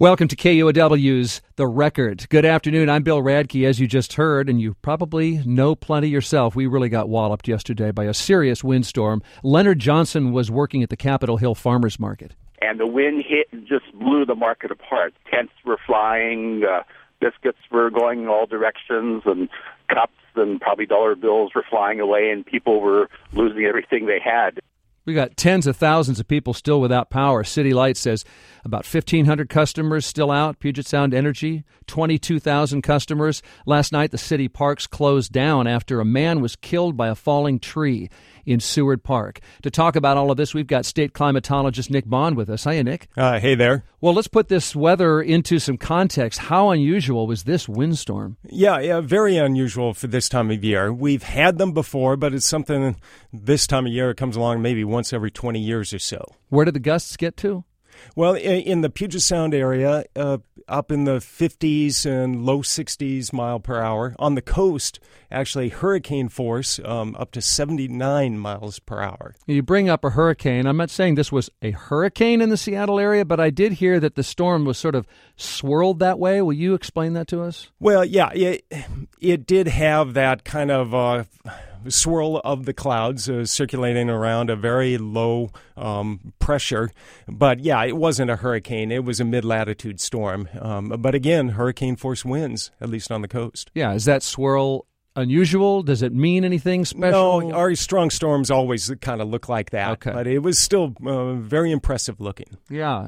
Welcome to KUOW's The Record. Good afternoon. I'm Bill Radke, as you just heard, and you probably know plenty yourself. We really got walloped yesterday by a serious windstorm. Leonard Johnson was working at the Capitol Hill Farmers Market. And the wind hit and just blew the market apart. Tents were flying, biscuits were going in all directions, and cups and probably dollar bills were flying away, and people were losing everything they had. We got tens of thousands of people still without power. City Light says about 1,500 customers still out. Puget Sound Energy, 22,000 customers. Last night, the city parks closed down after a man was killed by a falling tree in Seward Park. To talk about all of this, we've got state climatologist Nick Bond with us. Hiya, Nick. Hey there. Well, let's put this weather into some context. How unusual was this windstorm? Yeah, very unusual for this time of year. We've had them before, but it's something this time of year it comes along maybe once every 20 years or so. Where did the gusts get to? Well, in the Puget Sound area, up in the 50s and low 60s mile per hour. On the coast, actually hurricane force up to 79 miles per hour. You bring up a hurricane. I'm not saying this was a hurricane in the Seattle area, but I did hear that the storm was sort of swirled that way. Will you explain that to us? Well, yeah, it did have that kind of swirl of the clouds circulating around a very low pressure. But yeah, it wasn't a hurricane. It was a mid-latitude storm. But again, hurricane force winds, at least on the coast. Yeah, is that swirl unusual? Does it mean anything special? No, our strong storms always kind of look like that. Okay. But it was still very impressive looking. Yeah.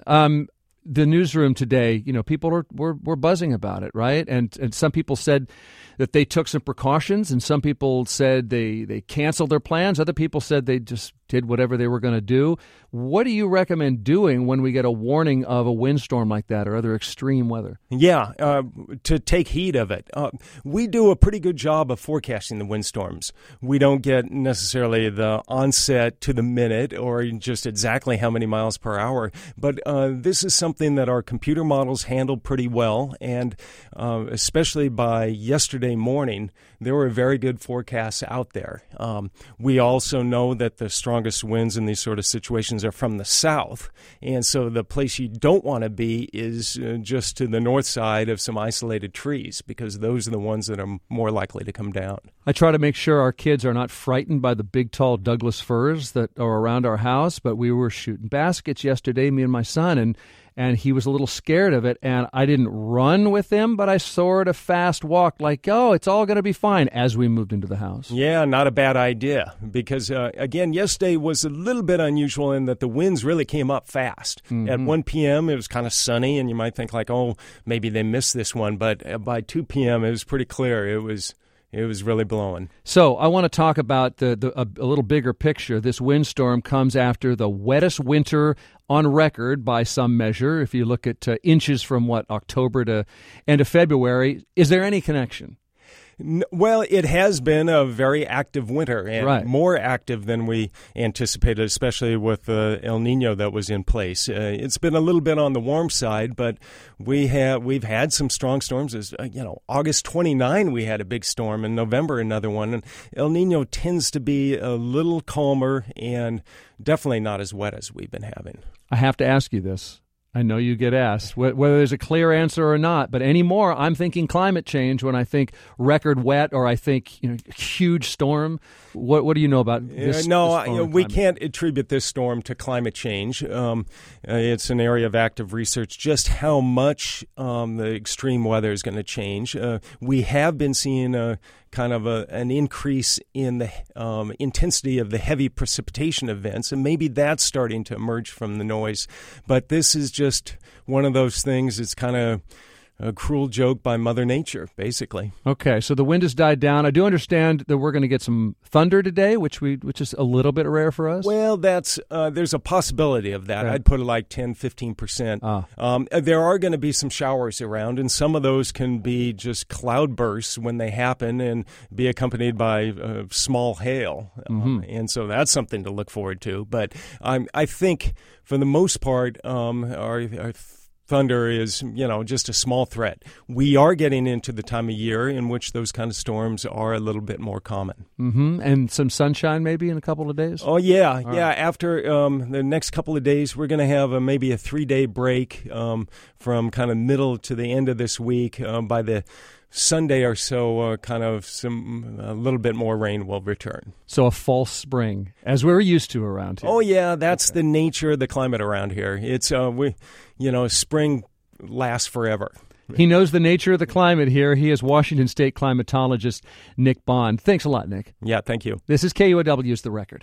The newsroom today, people were buzzing about it, right? And some people said that they took some precautions, and some people said they canceled their plans. Other people said they just did whatever they were going to do. What do you recommend doing when we get a warning of a windstorm like that or other extreme weather? Yeah, to take heed of it. We do a pretty good job of forecasting the windstorms. We don't get necessarily the onset to the minute or just exactly how many miles per hour, but this is something that our computer models handle pretty well, and especially by yesterday morning, there were very good forecasts out there. We also know that the strongest winds in these sort of situations are from the south, and so the place you don't want to be is just to the north side of some isolated trees, because those are the ones that are more likely to come down. I try to make sure our kids are not frightened by the big, tall Douglas firs that are around our house, but we were shooting baskets yesterday, me and my son, and he was a little scared of it, and I didn't run with him, but I sort of fast walked like, it's all going to be fine as we moved into the house. Yeah, not a bad idea, because, again, yesterday was a little bit unusual in that the winds really came up fast. Mm-hmm. At 1 p.m., it was kind of sunny, and you might think like, maybe they missed this one, but by 2 p.m., it was pretty clear. It was really blowing. So I want to talk about a little bigger picture. This windstorm comes after the wettest winter on record by some measure. If you look at inches from October to end of February, is there any connection? Well, it has been a very active winter, and right. More active than we anticipated, especially with the El Nino that was in place. It's been a little bit on the warm side, but we've had some strong storms. August 29 we had a big storm, in November another one. And El Nino tends to be a little calmer and definitely not as wet as we've been having. I have to ask you this. I know you get asked whether there's a clear answer or not, but anymore I'm thinking climate change when I think record wet or I think huge storm. What do you know about this? We can't attribute this storm to climate change. It's an area of active research just how much the extreme weather is going to change. We have been seeing an increase in the intensity of the heavy precipitation events, and maybe that's starting to emerge from the noise. But this is just one of those things. It's kind of a cruel joke by Mother Nature, basically. Okay, so the wind has died down. I do understand that we're going to get some thunder today, which is a little bit rare for us. Well, that's there's a possibility of that. Okay. I'd put it like 10-15%. There are going to be some showers around, and some of those can be just cloud bursts when they happen and be accompanied by small hail. Mm-hmm. And so that's something to look forward to. But I think, for the most part, our thunder is, just a small threat. We are getting into the time of year in which those kind of storms are a little bit more common. Mm-hmm. And some sunshine maybe in a couple of days? Oh, yeah. All right. After the next couple of days, we're going to have maybe a 3-day break from kind of middle to the end of this week. By the Sunday or so, a little bit more rain will return. So a false spring, as we're used to around here. Oh, yeah, that's the nature of the climate around here. It's, spring lasts forever. He knows the nature of the climate here. He is Washington State climatologist Nick Bond. Thanks a lot, Nick. Yeah, thank you. This is KUOW's The Record.